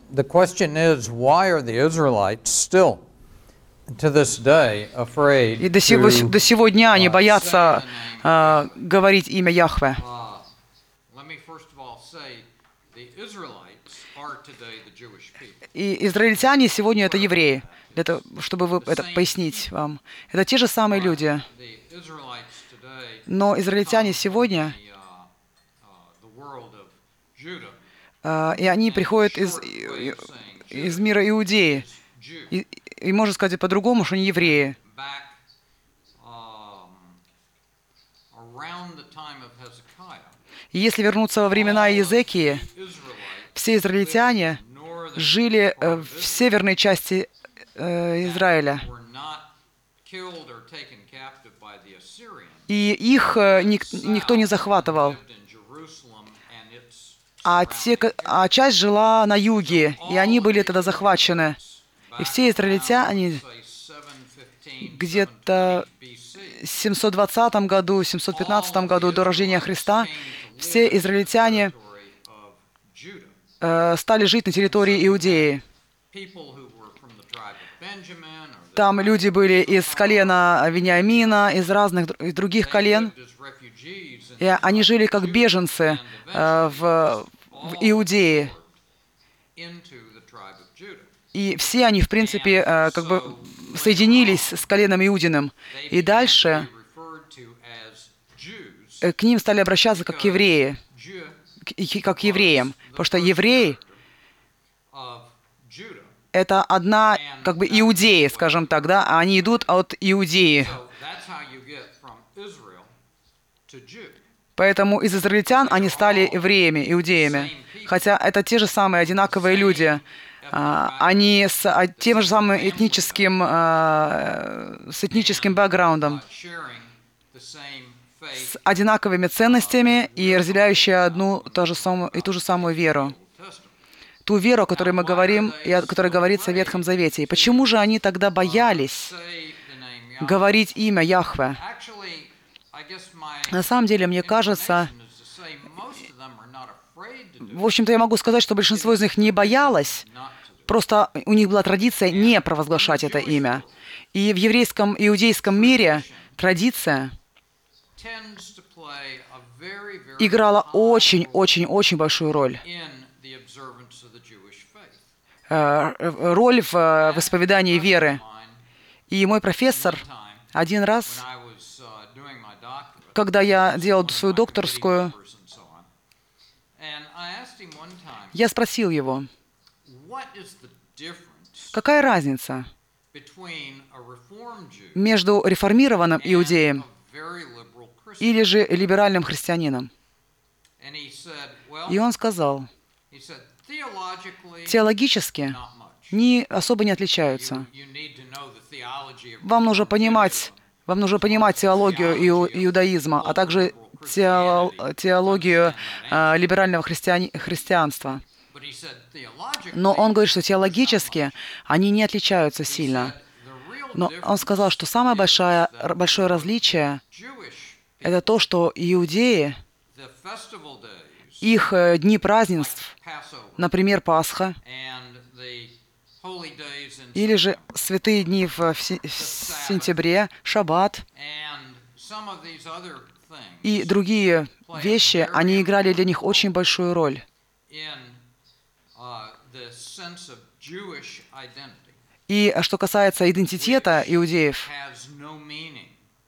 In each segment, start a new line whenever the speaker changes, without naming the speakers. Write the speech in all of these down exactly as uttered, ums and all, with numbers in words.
the question is, why are the Israelites still to this day afraid
И до сего,
to
до сего дня они боятся э, говорить имя Яхве.
Uh, let me first of all say, the Israelites are today the Jewish people.
И израильтяне сегодня это евреи. Для того, чтобы вы это пояснить вам. Это те же самые люди.
The Israelites today
Но израильтяне сегодня,
the, uh, uh, the world of Judah,
э, и они приходят из, из мира Иудеи. И, и можно сказать по-другому, что они евреи.
back um, around the time of Hezekiah,
И если вернуться во времена Иезекии,
Israelites
все израильтяне жили э, в северной части э, Израиля.
were not killed or taken captive by the Assyrians.
И их э, ник- никто не захватывал.
Lived in Jerusalem and its
А, те, ко- а часть жила на юге, и они были тогда захвачены. И все израильтяне
say seven fifteen
где-то
B C
в семьсот двадцатом году, семьсот пятнадцатом году до рождения Христа, все израильтяне
of Judah,
э, стали жить на территории Иудеи.
people who were from the tribe of Benjamin or the
Там люди были из колена Вениамина, из разных др- из других колен.
lived as refugees
И они жили как беженцы э, в, в Иудее.
into the tribe of Judah.
И все они, в принципе, э, как бы соединились с коленом Иудиным. И дальше
Referred to as Jews,
э, к ним стали обращаться как к евреи,
Ju-
к- и как к евреям. Потому что евреи
of Judah.
— это одна, как бы, Иудеи, скажем так, да? А они идут от Иудеи.
So that's how you get from Israel to Judah.
Поэтому из израильтян они стали евреями, иудеями. Хотя это те же самые одинаковые люди. А, Они с а, тем же самым этническим, а, с этническим бэкграундом,
Sharing the same faith
с одинаковыми ценностями и разделяющие одну ту же самую, и ту же самую веру.
Testament.
Ту веру, о которой мы говорим, и о которой говорится в Ветхом Завете. И почему же они тогда боялись
Say the name Yahweh.
говорить имя Яхве?
Actually, I guess my
На самом деле, мне кажется,
inclination is to say most of them are not afraid to do
в общем-то, я могу сказать, что большинство из них не боялось,
not to do.
просто у них была традиция не провозглашать это имя. И в еврейском, иудейском мире традиция
Tends to play a very, very
играла очень-очень-очень большую роль.
in the observance of the Jewish faith.
Э, э, Роль в, э, в исповедании веры.
Mine,
И мой профессор
time
один раз,
when I was uh, doing my doctorate,
когда я делал свою докторскую,
and so on, and I asked him one time,
я спросил его,
what is the difference
какая разница
between a reformed Jew
между реформированным
and
иудеем
a very liberal Christian?
или же либеральным христианином?
And he said, well,
И он сказал,
he said, theologically,
теологически
not much.
не особо не отличаются.
You need to know the theology of
Вам нужно понимать, вам нужно понимать теологию иу- иудаизма, а также тео- теологию э, либерального христиани- христианства.
But he said, theologically,
Но он говорит, что теологически они не отличаются сильно.
the real
Но
difference
он сказал, что самое большое, большое различие
Jewish,
— это то, что иудеи,
the festival days,
их э, дни празднеств,
Passover,
например, Пасха,
and the holy days in
или же
September,
святые дни в, в се- в сентябре, Шаббат
and some of these other things
и другие вещи, они играли для них очень большую роль.
in uh, the sense of Jewish identity
И что касается идентитета иудеев,
has no meaning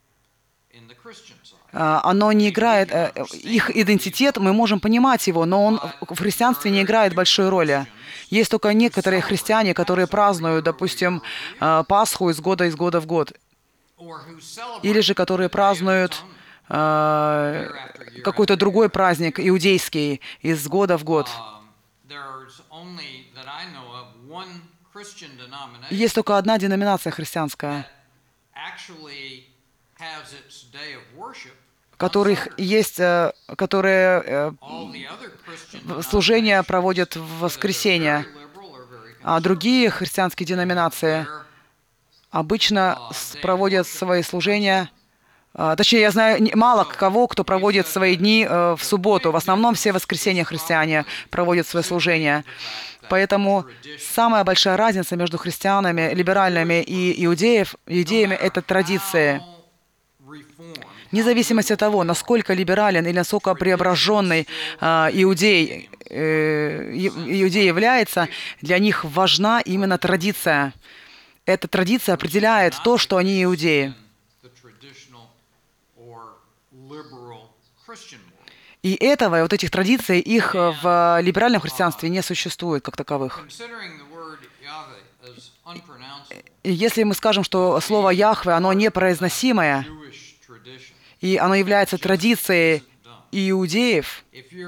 in the Christian side.
а, оно не играет, э, их идентитет, мы можем понимать его, но он в христианстве не играет большой роли. Есть только некоторые христиане, которые празднуют, допустим, э, Пасху из года из года в год,
Or who celebrate
или же которые празднуют э, какой-то другой праздник иудейский из года в год.
um, there's only that I know of one Christian denomination
Есть только одна деноминация христианская,
actually has its day of worship.
которых есть, э, которые э,
All the other Christian
служения проводят в воскресенье,
very liberal or very
а другие христианские деноминации
conservative,
обычно с- проводят свои служения А, Точнее, я знаю не- мало кого, кто проводит свои дни э, в субботу. В основном все воскресенья христиане проводят свои служения. Поэтому самая большая разница между христианами, либеральными и иудеев, иудеями — это традиции. Вне зависимости от того, насколько либерален или насколько преображенный э, иудей, э, и- иудей является, для них важна именно традиция. Эта традиция определяет то, что они иудеи. И этого, и вот этих традиций, их э, в либеральном христианстве не существует как таковых. И если мы скажем, что слово «Яхве», оно непроизносимое, и оно является традицией иудеев,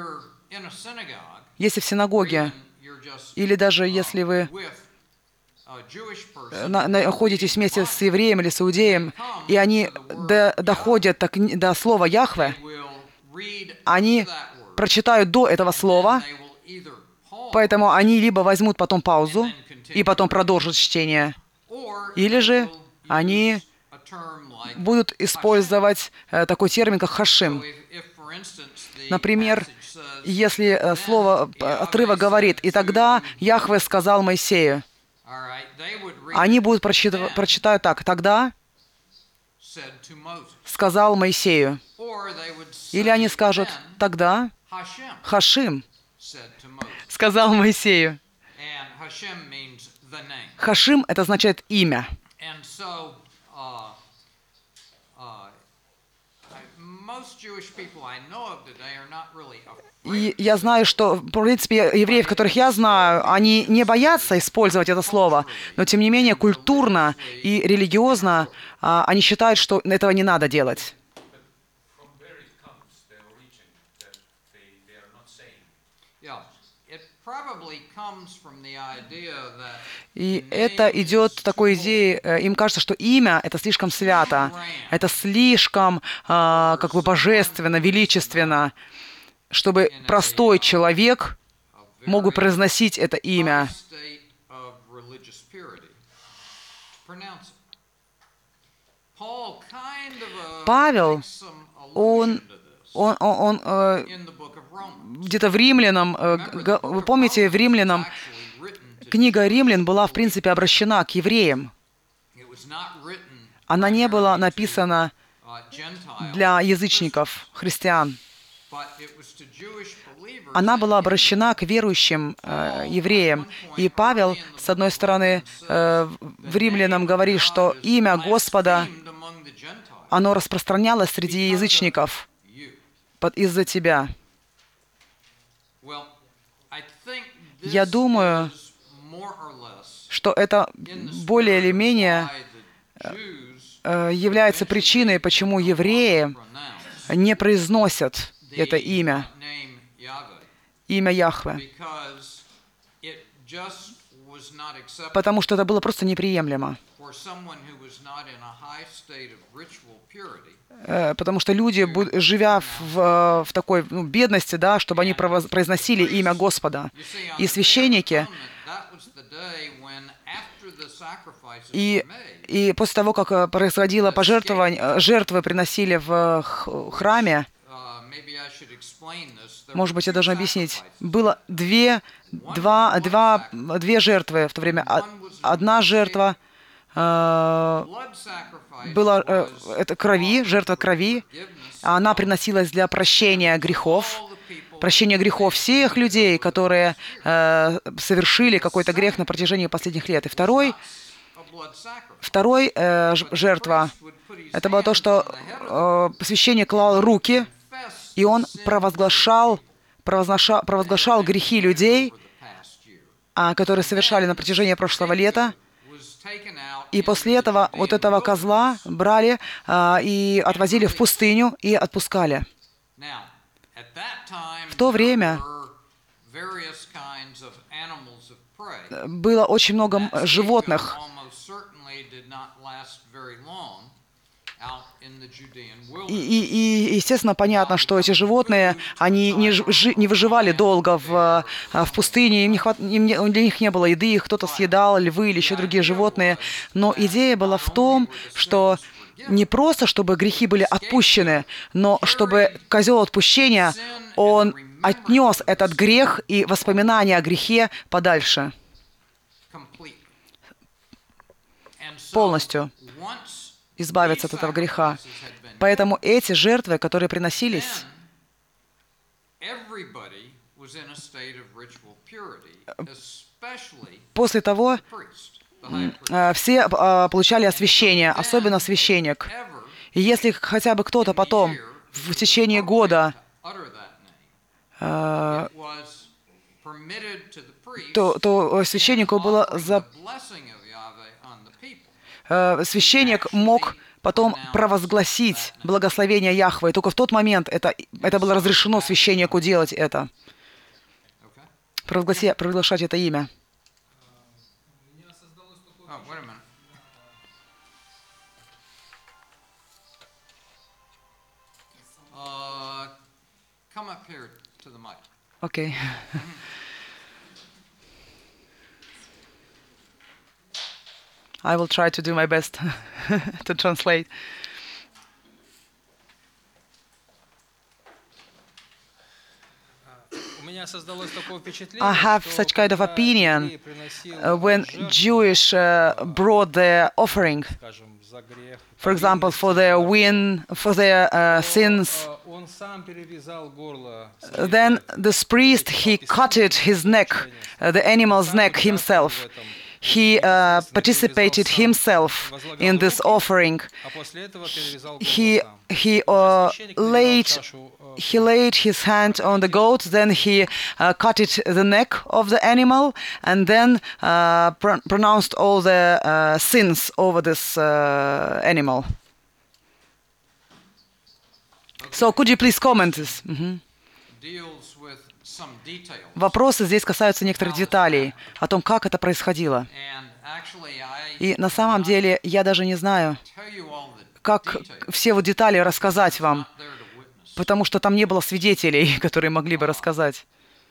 если в синагоге, или даже если вы на- находитесь вместе с евреем или с иудеем, и они до- доходят так н- до слова «Яхве», они прочитают до этого слова, поэтому они либо возьмут потом паузу и потом продолжат чтение, или же они будут использовать э, такой термин, как «хашим». Например, если э, слово, э, отрывок говорит «И тогда Яхве сказал Моисею», они будут прочитать, прочитают так: «Тогда сказал Моисею». Или они скажут: «Тогда Хашим сказал Моисею». Хашим — это означает «имя». И я знаю, что, в принципе, евреев, которых я знаю, они не боятся использовать это слово, но, тем не менее, культурно и религиозно а, они считают, что этого не надо делать. И это идет такой идеи, э, им кажется, что имя — это слишком свято, это слишком а, как бы божественно, величественно, чтобы простой человек мог бы произносить это имя. Павел, он, он, он, он э, где-то в Римлянам, э, г- вы помните, в Римлянам, книга Римлян была, в принципе, обращена к евреям. Она не была написана для язычников, христиан. Она была обращена к верующим э, евреям. И Павел, с одной стороны, э, в Римлянам говорит, что имя Господа, оно распространялось среди язычников под- из-за тебя. Я думаю, что это более или менее э, является причиной, почему евреи не произносят это имя, имя Яхве, потому что это было просто неприемлемо. Э, Потому что люди, бу- живя в, в такой ну, бедности, да, чтобы они провоз- произносили имя Господа. И священники, и, и после того, как э, происходило пожертвование, жертвы приносили в х- храме, может быть, я должен объяснить, было две, два, два, две жертвы в то время. О- Одна жертва э, была э, это крови, жертва крови. Она приносилась для прощения грехов, прощения грехов всех людей, которые э, совершили какой-то грех на протяжении последних лет. И второй, второй э, ж- жертва, это было то, что э, священник клал руки, и он провозглашал, провозглашал, провозглашал грехи людей, а, которые совершали на протяжении прошлого лета. И после этого вот этого козла брали а, и отвозили в пустыню и отпускали. В то время было очень много м- животных. И, и- и, естественно, понятно, что эти животные, они не, ж- жи- не выживали долго в, а, в пустыне, им не хват- им не- для них не было еды, их кто-то съедал, львы или еще другие животные. Но идея была в том, что не просто, чтобы грехи были отпущены, но чтобы козел отпущения, он отнес этот грех и воспоминания о грехе подальше, полностью избавиться от этого греха. Поэтому эти жертвы, которые приносились, после того все получали освящение, особенно священник. И если хотя бы кто-то потом в течение года то, то священнику было за... священник мог потом провозгласить благословение Яхве. И только в тот момент это, это было разрешено священнику делать это. Провозгласи, провозглашать это имя. Окей. Okay. I will try to do my best to translate. I have such kind of opinion uh, when Jewish uh, brought their offering, for example, for their win, for their uh, sins. Then this priest, he cut it, his neck, uh, the animal's neck himself. He uh, participated himself in this offering. He he uh, laid he laid his hand on the goat. Then he uh, cut it the neck of the animal, and then uh, pr pronounced all the uh, sins over this uh, animal. So could you please comment this? Mm-hmm. Вопросы здесь касаются некоторых деталей о том, как это происходило. И на самом деле я даже не знаю, как все вот детали рассказать вам, потому что там не было свидетелей, которые могли бы рассказать.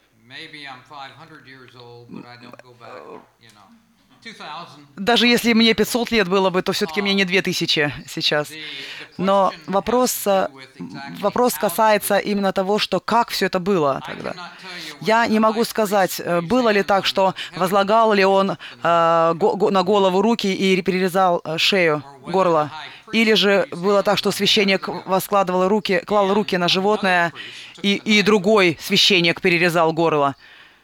Даже если мне пятьсот лет было бы, то все-таки мне не две тысячи сейчас. Но вопрос, вопрос касается именно того, что как все это было тогда. Я не могу сказать, было ли так, что возлагал ли он э, го, на голову руки и перерезал шею, горло. Или же было так, что священник воскладывал руки, клал руки на животное, и, и другой священник перерезал горло.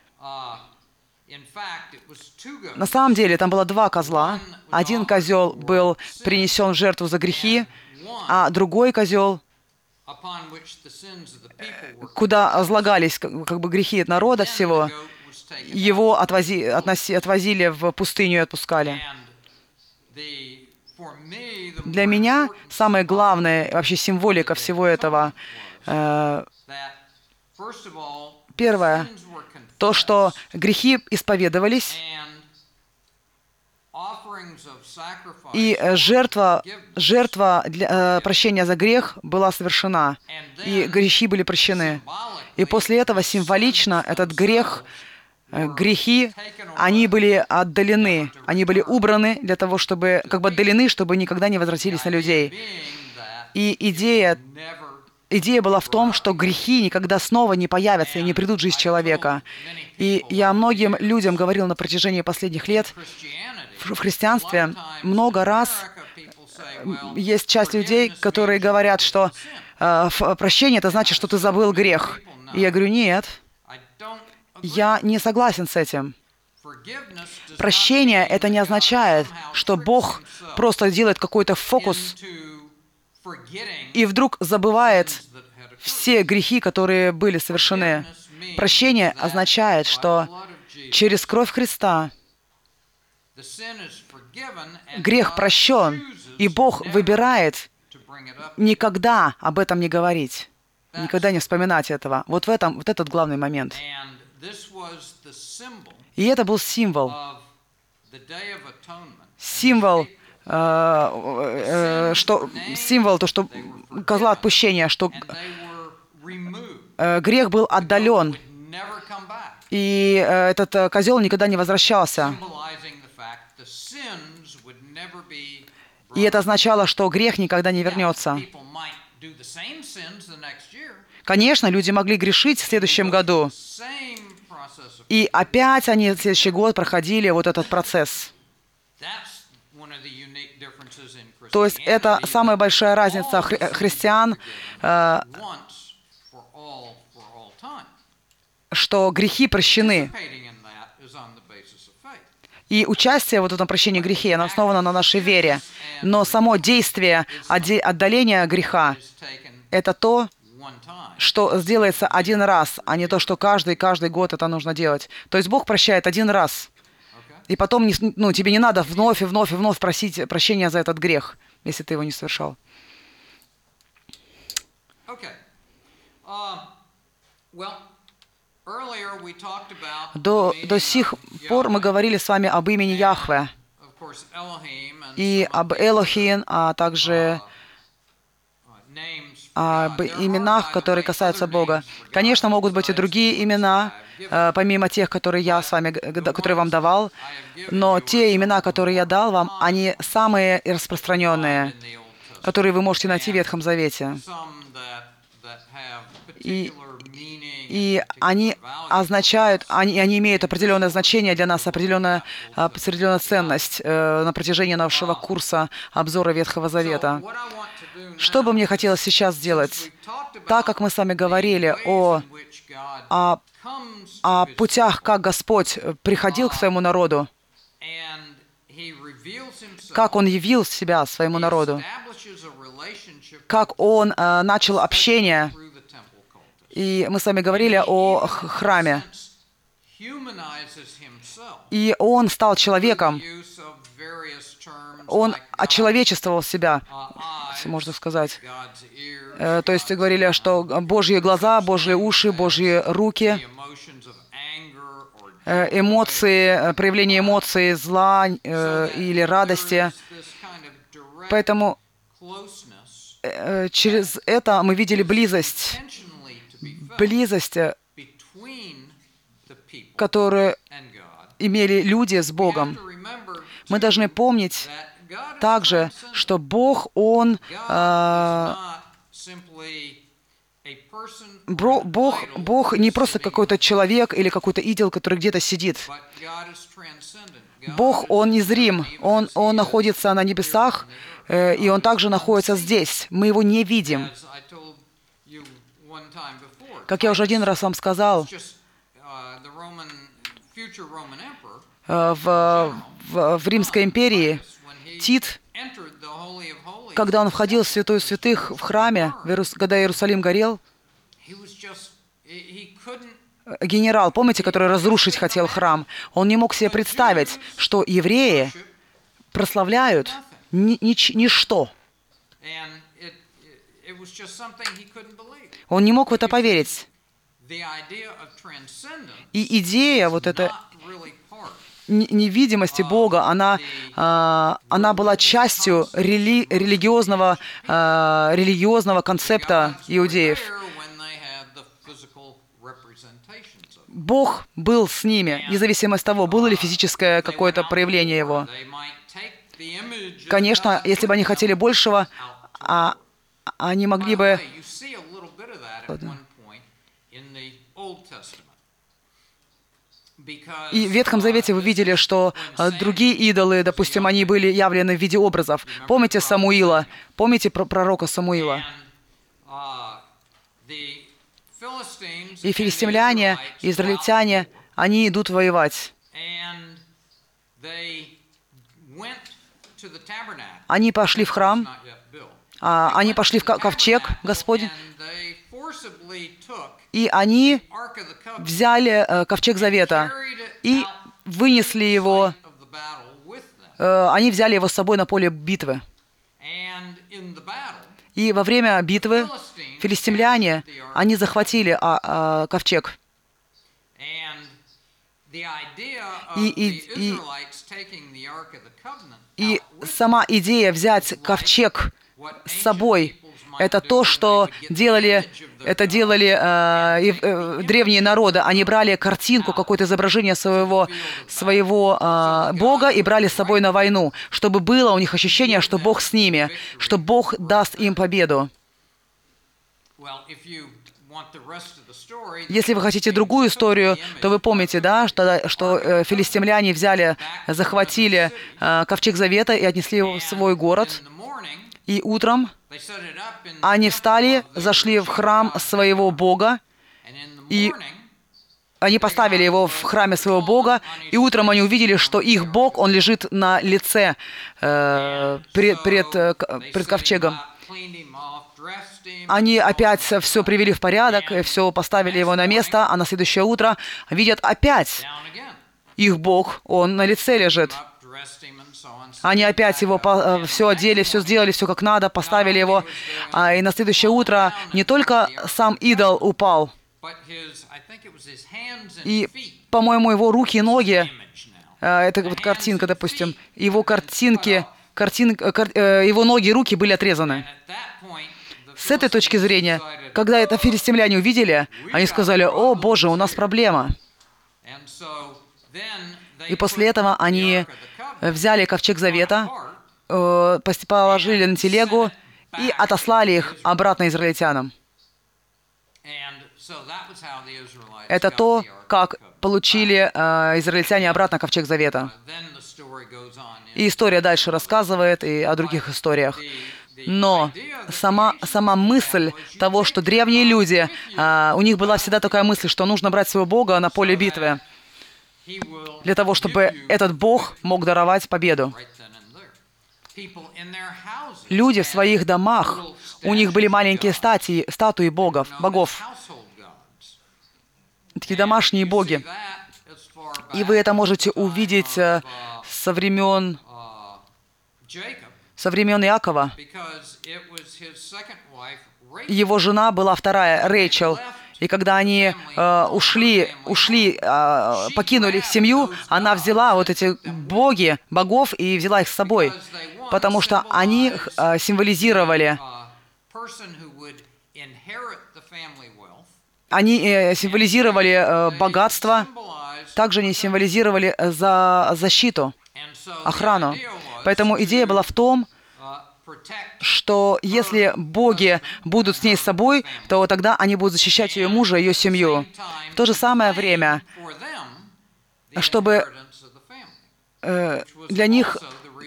На самом деле там было два козла. Один козел был принесен в жертву за грехи, а другой козел, куда возлагались как бы грехи народа всего, его отвози, относи, отвозили в пустыню и отпускали. Для меня самое главное, вообще символика всего этого, э, первое, то, что грехи исповедовались, и жертва, жертва для э, прощения за грех была совершена, и грехи были прощены. И после этого символично этот грех, э, грехи, они были отдалены, они были убраны для того, чтобы, как бы отдалены, чтобы никогда не возвратились на людей. И идея, идея была в том, что грехи никогда снова не появятся и не придут в жизнь человека. И я многим людям говорил на протяжении последних лет, в христианстве много раз есть часть людей, которые говорят, что э, прощение — это значит, что ты забыл грех. И я говорю, нет, я не согласен с этим. Прощение — это не означает, что Бог просто делает какой-то фокус и вдруг забывает все грехи, которые были совершены. Прощение означает, что через кровь Христа грех прощен, и Бог выбирает никогда об этом не говорить, никогда не вспоминать этого. Вот в этом, вот этот главный момент. И это был символ. Символ, э, э, что, символ, то, что козла отпущения, что э, грех был отдален, и э, этот э, козел никогда не возвращался. И это означало, что грех никогда не вернется. Конечно, люди могли грешить в следующем году. И опять они в следующий год проходили вот этот процесс. То есть это самая большая разница хри- христиан, э, что грехи прощены. И участие вот в этом прощении грехи, оно основано на нашей вере. Но само действие отде- отдаления греха — это то, что сделается один раз, а не то, что каждый, каждый год это нужно делать. То есть Бог прощает один раз. И потом не, ну, тебе не надо вновь и вновь и вновь просить прощения за этот грех, если ты его не совершал.
Okay. Uh, well, earlier we talked about
До,
the
до
meaning
сих
of
пор мы
Yahweh,
говорили с вами об имени Яхве
of course, Elohim and
и
some of
об
the,
Элохин, а также
uh, names for
об
God. There are,
именах,
by the
которые
way,
касаются
other
Бога.
names for God
Конечно, могут быть и
besides
другие
those
имена,
I have given
э,
you.
помимо тех, которые я с вами, г- г- которые вам давал,
I have given
но
you
те
are
имена,
some
которые я дал вам,
common
они самые
found
распространенные,
in the Old Testament,
которые вы можете найти в
and
Ветхом Завете.
some that, that have
И,
particular meaning
и
and
они
particular value
означают,
for us.
они, они имеют определенное значение для нас, определенная, определенная ценность э, на протяжении нашего курса обзора Ветхого Завета. Что бы мне хотелось сейчас сделать? Так как мы с вами говорили о, о, о путях, как Господь приходил к своему народу, как Он явил себя своему народу, как Он э, начал общение. И мы с вами говорили о х- храме. И Он стал человеком. Он очеловечествовал себя, если можно сказать. Э, То есть говорили, что Божьи глаза, Божьи уши, Божьи руки, э, эмоции, э, проявление эмоций зла э, или радости. Поэтому э, через это мы видели близость, близость, э, которую имели люди с Богом. Мы должны помнить также, что Бог, Он, э, бро- Бог, Бог не просто какой-то человек или какой-то идол, который где-то сидит. Бог, Он незрим, Он, Он находится на небесах, э, и Он также находится здесь. Мы Его не видим. Как я уже один раз вам сказал, э, в, в, в Римской империи Тит, когда он входил в Святую Святых в храме, в Иерус- когда Иерусалим горел, генерал, помните, который разрушить хотел храм, он не мог себе представить, что евреи прославляют ни- нич- ничто. Он не мог в это поверить. И идея вот этой не- невидимости Бога, она, а, она была частью рели- религиозного, а, религиозного концепта иудеев. Бог был с ними, независимо от того, было ли физическое какое-то проявление Его. Конечно, если бы они хотели большего, а, они могли бы... И в Ветхом Завете вы видели, что э, другие идолы, допустим, они были явлены в виде образов. Помните Самуила? Помните про пророка Самуила? И филистимляне, и израильтяне, они идут воевать. Они пошли в храм, а, они пошли в ко- ковчег Господень, и они взяли э, ковчег Завета и вынесли его, э, они взяли его с собой на поле битвы. И во время битвы филистимляне, они захватили а, а, ковчег. И, и, и, и сама идея взять ковчег с собой. Это то, что делали, это делали э, и, э, древние народы. Они брали картинку, какое-то изображение своего, своего э, Бога и брали с собой на войну, чтобы было у них ощущение, что Бог с ними, что Бог даст им победу. Если вы хотите другую историю, то вы помните, да, что, что э, филистимляне взяли, захватили э, ковчег Завета и отнесли его в свой город. И утром они встали, зашли в храм своего Бога, и они поставили его в храме своего Бога, и утром они увидели, что их Бог, он лежит на лице э, пред, пред, пред ковчегом. Они опять все привели в порядок, все поставили его на место, а на следующее утро видят опять их Бог, он на лице лежит. Они опять его все одели, все сделали, все как надо, поставили его. И на следующее утро не только сам идол упал, и, по-моему, его руки и ноги, это вот картинка, допустим, его картинки, картин, его ноги и руки были отрезаны. С этой точки зрения, когда это филистимляне увидели, они сказали: «О, Боже, у нас проблема». И после этого они взяли ковчег Завета, положили на телегу и отослали их обратно израильтянам. Это то, как получили э, израильтяне обратно ковчег Завета. И история дальше рассказывает и о других историях. Но сама, сама мысль того, что древние люди, э, у них была всегда такая мысль, что нужно брать своего Бога на поле битвы, для того, чтобы этот Бог мог даровать победу. Люди в своих домах, у них были маленькие статуи, статуи богов, богов, такие домашние боги. И вы это можете увидеть со времен, со времен Иакова. Его жена была вторая, Рэйчел. И когда они э, ушли, ушли э, покинули их семью, она взяла вот эти боги, богов, и взяла их с собой, потому что они э, символизировали, они э, символизировали э, богатство, также они символизировали за защиту, охрану. Поэтому идея была в том, что если боги будут с ней с собой, то тогда они будут защищать ее мужа, ее семью. В то же самое время, чтобы э, для них...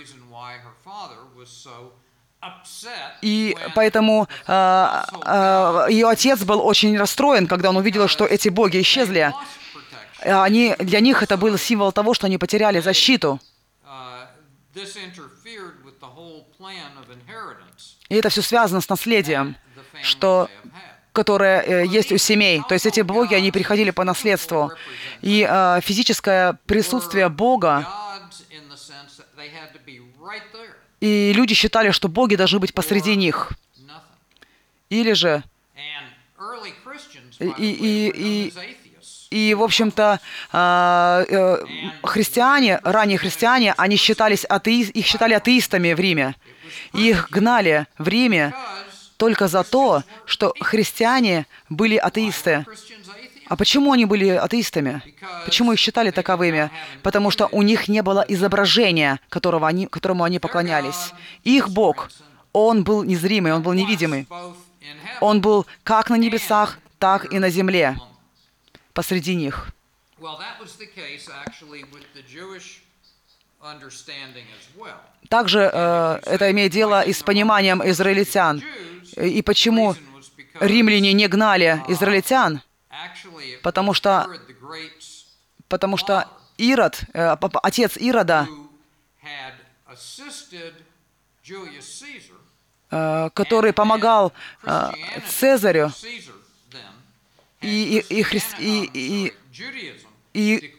И поэтому э, э, ее отец был очень расстроен, когда он увидел, что эти боги исчезли. Они, для них это был символ того, что они потеряли защиту. И это все связано с наследием, что, которое э, есть у семей. То есть эти боги, они приходили по наследству. И э, физическое присутствие Бога, и люди считали, что боги должны быть посреди них. Или же... И, и, и, и в общем-то, э, э, христиане, ранние христиане, они считались атеи... их считали атеистами в Риме. И их гнали в Риме только за то, что христиане были атеисты. А почему они были атеистами? Почему их считали таковыми? Потому что у них не было изображения, которого они, которому они поклонялись. Их Бог, Он был незримый, Он был невидимый. Он был как на небесах, так и на земле, посреди них. Также э, это имеет дело и с пониманием израильтян. И почему римляне не гнали израильтян? Потому что, потому что Ирод, э, отец Ирода, э, который помогал э, Цезарю, и, и, и, хри... и, и, и,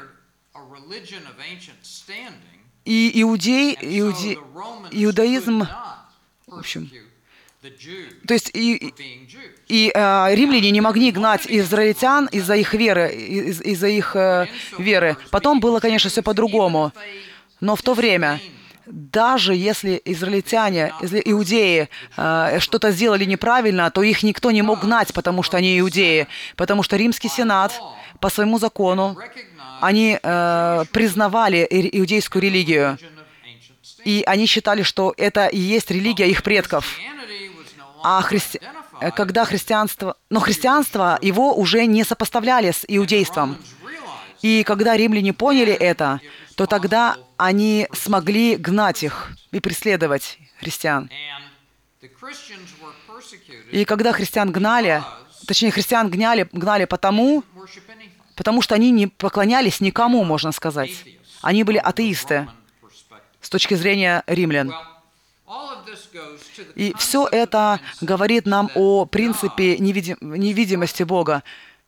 и иудей, иуде... иудаизм, в общем, то есть и, и э, римляне не могли гнать израильтян из-за их веры, из- из-за их э, веры. Потом было, конечно, все по-другому. Но в то время даже если израильтяне, если иудеи э, что-то сделали неправильно, то их никто не мог гнать, потому что они иудеи. Потому что Римский Сенат по своему закону, они э, признавали иудейскую религию. И они считали, что это и есть религия их предков. А христи... когда христианство... Но христианство, его уже не сопоставляли с иудейством. И когда римляне поняли это, то тогда они смогли гнать их и преследовать христиан. И когда христиан гнали, точнее, христиан гнали, гнали потому, потому что они не поклонялись никому, можно сказать. Они были атеисты с точки зрения римлян. И все это говорит нам о принципе невидим, невидимости Бога.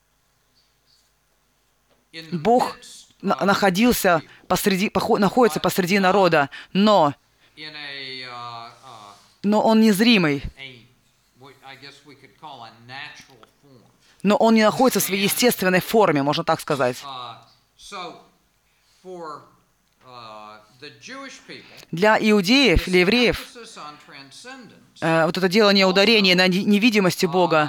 Бог на, находился посреди, похо, находится посреди народа, но, но Он незримый. Но Он не находится в своей естественной форме, можно так сказать. Для иудеев или евреев э, вот это делание ударения на невидимости Бога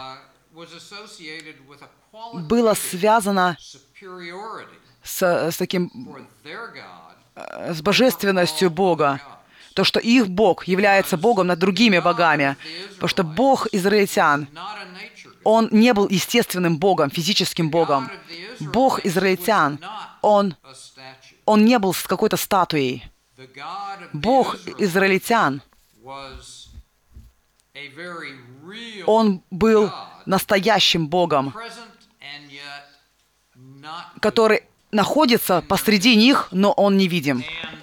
было связано с, с таким, э, с божественностью Бога. То, что их Бог является Богом над другими богами. Потому что Бог израильтян, Он не был естественным Богом, физическим Богом. Бог израильтян, Он, он не был с какой-то статуей. Бог израильтян, Он был настоящим Богом, который находится посреди них, но Он невидим.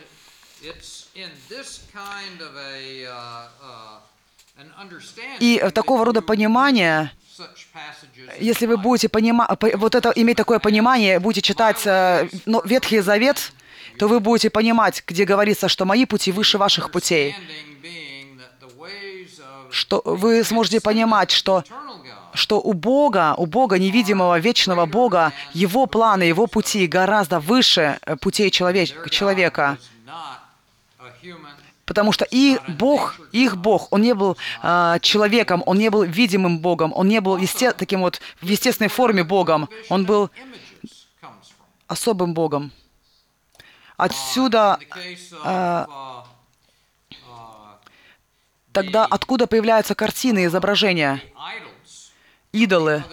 И такого рода понимание, если вы будете понимать, вот это, иметь такое понимание, будете читать ну, Ветхий Завет, то вы будете понимать, где говорится, что мои пути выше ваших путей. Что вы сможете понимать, что, что у Бога, у Бога, невидимого, вечного Бога, Его планы, Его пути гораздо выше путей человек, человека. Потому что и Бог, их Бог, Он не был э, человеком, Он не был видимым Богом, Он не был есте, таким вот в естественной форме Богом. Он был особым Богом. Отсюда э, тогда откуда появляются картины, изображения, идолы?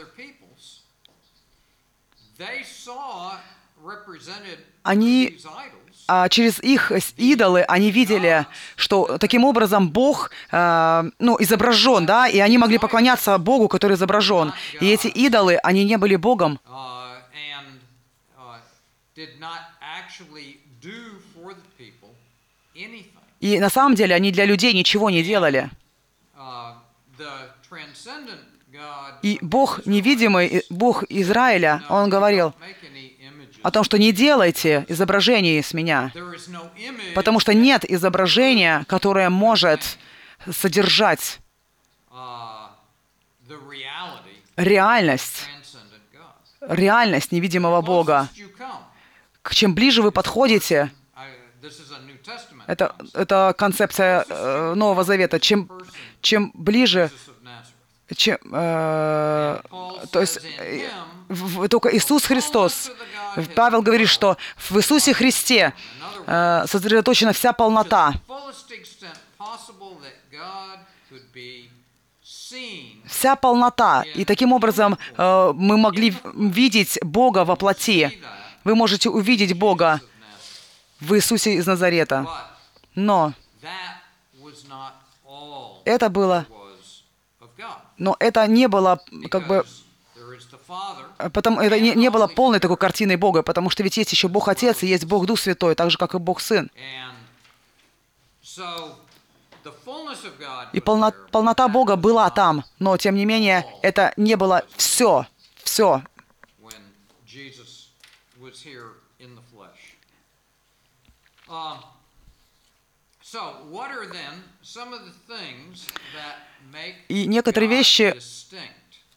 Они а через их идолы они видели, что таким образом Бог э, ну, изображен, да, и они могли поклоняться Богу, который изображен. И эти идолы, они не были Богом. И на самом деле они для людей ничего не делали. И Бог невидимый, Бог Израиля, Он говорил о том, что не делайте изображений с меня, потому что нет изображения, которое может содержать реальность, реальность невидимого Бога. Чем ближе вы подходите, это, это концепция э, Нового Завета, чем, чем ближе, чем, э, то есть э, в, только Иисус Христос, Павел говорит, что в Иисусе Христе э, сосредоточена вся полнота. Вся полнота. И таким образом э, мы могли видеть Бога во плоти. Вы можете увидеть Бога в Иисусе из Назарета. Но это было, но это не было как бы, потому, это не, не было полной такой картиной Бога, потому что ведь есть еще Бог Отец и есть Бог Дух Святой, так же, как и Бог Сын. И полно, полнота Бога была там, но, тем не менее, это не было все, все. И некоторые вещи,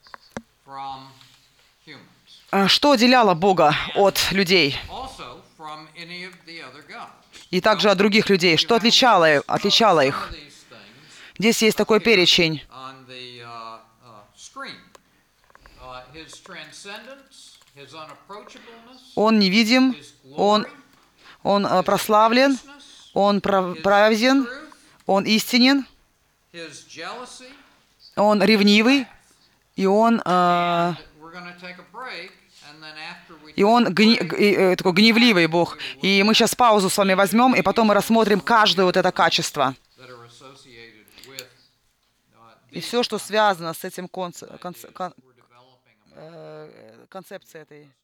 что отделяло Бога от людей?
from any of the other gods.
И также от других людей. Что отличало, отличало
Some
их?
of these things
Здесь есть такой перечень.
on the uh, uh, screen. Uh, his transcendence, his unapproachableness,
Он невидим,
his
он,
glory,
он э, прославлен,
righteousness,
он прав-
his
праведен,
truth,
он истинен,
his jealousy,
он ревнивый, и он, э,
and we're going to take a break, and then after we
и он
take a
гни-
break,
г- и, э, такой гневливый Бог. И мы сейчас паузу с вами возьмем, и потом мы рассмотрим каждое вот это качество.
that are associated with uh,
И
these
все, что связано с этим конце-
ideas
конце- кон-
we're developing about
э, концепцией этой.